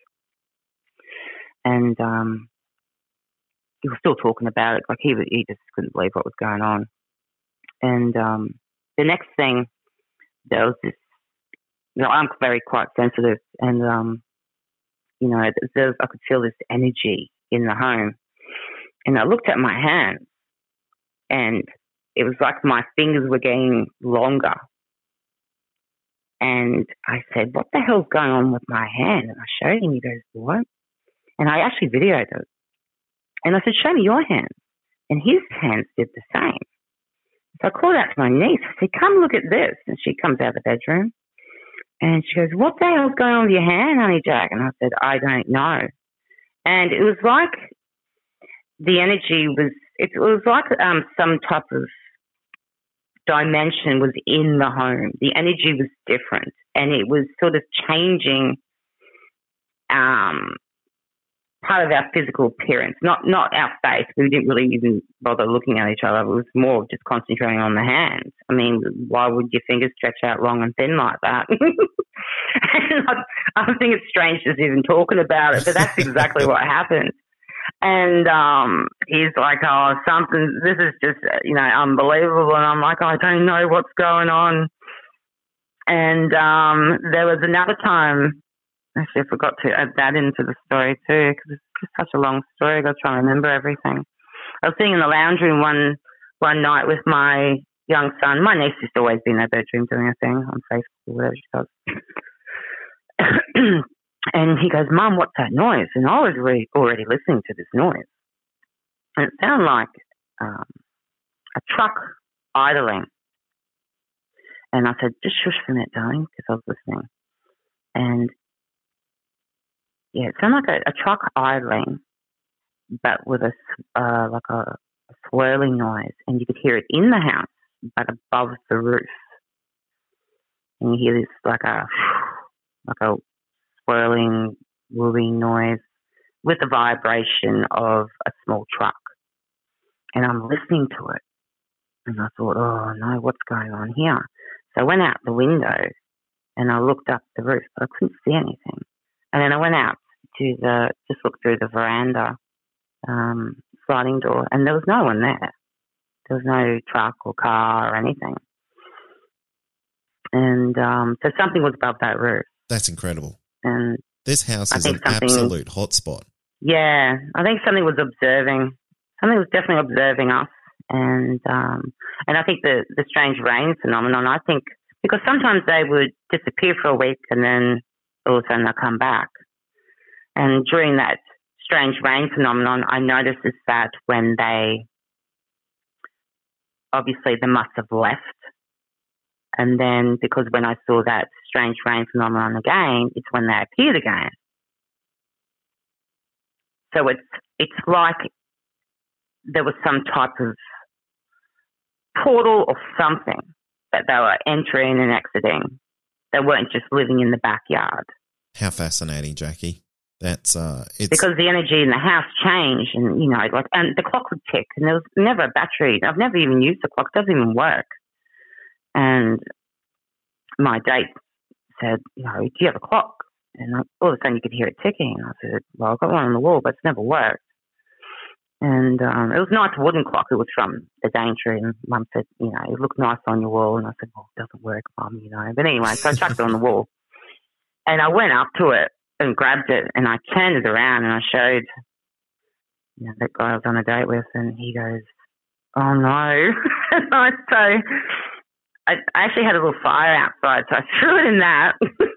And um, he was still talking about it. Like, he, he just couldn't believe what was going on. And um, the next thing, there was this, you know, I'm very quite sensitive, and, um, you know, there, I could feel this energy in the home. And I looked at my hands, and it was like my fingers were getting longer. And I said, what the hell's going on with my hand? And I showed him. He goes, what? And I actually videoed it. And I said, show me your hands. And his hands did the same. So I called out to my niece. I said, come look at this. And she comes out of the bedroom. And she goes, what the hell's going on with your hand, honey Jack? And I said, I don't know. And it was like the energy was, it was like um, some type of dimension was in the home. The energy was different. And it was sort of changing um, part of our physical appearance, not not our face. We didn't really even bother looking at each other. It was more just concentrating on the hands. I mean, why would your fingers stretch out long and thin like that? And I, I think it's strange just even talking about it, but that's exactly what happened. And um, he's like, oh, something, this is just, you know, unbelievable. And I'm like, oh, I don't know what's going on. And um, there was another time, actually, I forgot to add that into the story too, because it's just such a long story. I've got to try and remember everything. I was sitting in the lounge room one one night with my young son. My niece used to always be in her bedroom doing a thing on Facebook or whatever she does. And he goes, Mum, what's that noise? And I was re- already listening to this noise. And it sounded like um, a truck idling. And I said, just shush for a minute, darling, because I was listening. And yeah, it sounded like a, a truck idling, but with a uh, like a, a swirling noise, and you could hear it in the house, but above the roof. And you hear this like a like a swirling, wooing noise with the vibration of a small truck. And I'm listening to it, and I thought, oh no, what's going on here? So I went out the window and I looked up the roof, but I couldn't see anything. And then I went out to the, just looked through the veranda um, sliding door, and there was no one there. There was no truck or car or anything. And um, so something was above that roof. That's incredible. And this house is an absolute hotspot. Yeah, I think something was observing. Something was definitely observing us. And um, and I think the, the strange rain phenomenon, I think, because sometimes they would disappear for a week and then all of a sudden they'll come back. And during that strange rain phenomenon, I noticed is that when they, obviously they must have left. And then because when I saw that strange rain phenomenon again, it's when they appeared again. So it's it's like there was some type of portal or something that they were entering and exiting. They weren't just living in the backyard. How fascinating, Jackie. That's uh, it's because the energy in the house changed, and you know, like, and the clock would tick, and there was never a battery. I've never even used the clock; it doesn't even work. And my date said, "You know, do you have a clock?" And all of a sudden, you could hear it ticking. I said, "Well, I've got one on the wall, but it's never worked." And um, it was a nice wooden clock. It was from the Daintree, and Mum said, "You know, it looked nice on your wall." And I said, "Well, it doesn't work, Mum, you know." But anyway, so I chucked it on the wall, and I went up to it and grabbed it, and I turned it around, and I showed, you know, that guy I was on a date with, and he goes, "Oh no!" And I so I actually had a little fire outside, so I threw it in that,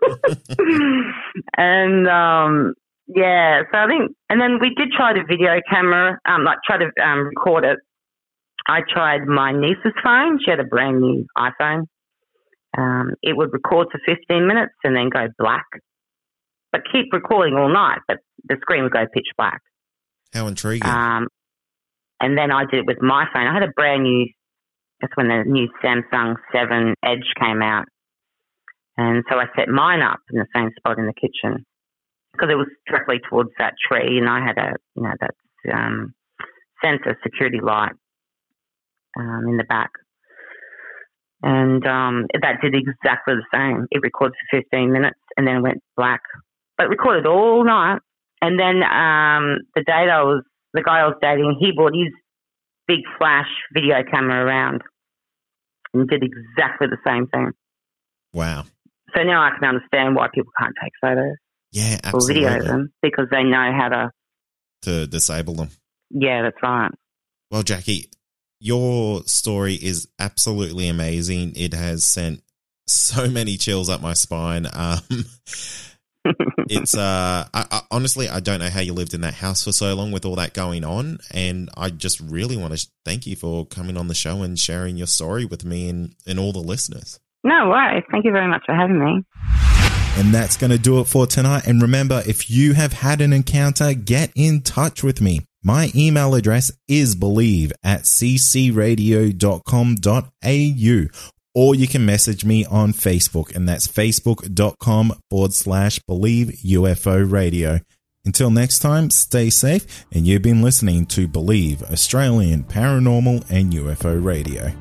and um, yeah, so I think, and then we did try the video camera, um, like try to um, record it. I tried my niece's phone; she had a brand new iPhone. Um, it would record for fifteen minutes and then go black. But keep recording all night, but the screen would go pitch black. How intriguing. Um, and then I did it with my phone. I had a brand new, that's when the new Samsung seven Edge came out. And so I set mine up in the same spot in the kitchen because it was directly towards that tree, and I had a, you know, that um, sensor security light um, in the back. And um, that did exactly the same. It recorded for fifteen minutes and then it went black. But recorded all night. And then um, the date I was, the guy I was dating, he brought his big flash video camera around and did exactly the same thing. Wow. So now I can understand why people can't take photos. Yeah, absolutely. Or video them because they know how to... To disable them. Yeah, that's right. Well, Jackie, your story is absolutely amazing. It has sent so many chills up my spine. Um It's uh, I, I, honestly, I don't know how you lived in that house for so long with all that going on, and I just really want to thank you for coming on the show and sharing your story with me and, and all the listeners. No worries. Thank you very much for having me. And that's going to do it for tonight. And remember, if you have had an encounter, get in touch with me. My email address is believe at c c radio dot com dot a u. Or you can message me on Facebook, and that's facebook.com forward slash believe UFO radio. Until next time, stay safe, and you've been listening to Believe Australian Paranormal and U F O Radio.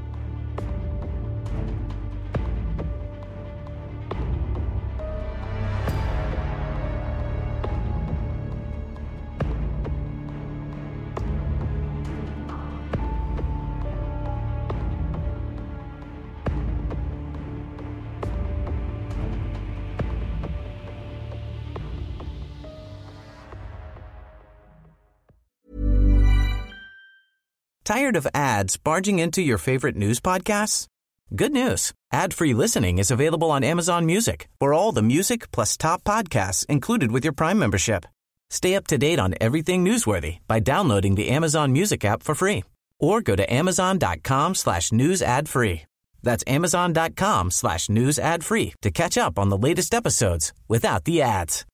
Tired of ads barging into your favorite news podcasts? Good news. Ad-free listening is available on Amazon Music for all the music plus top podcasts included with your Prime membership. Stay up to date on everything newsworthy by downloading the Amazon Music app for free or go to amazon.com slash news ad free. That's amazon.com slash news ad free to catch up on the latest episodes without the ads.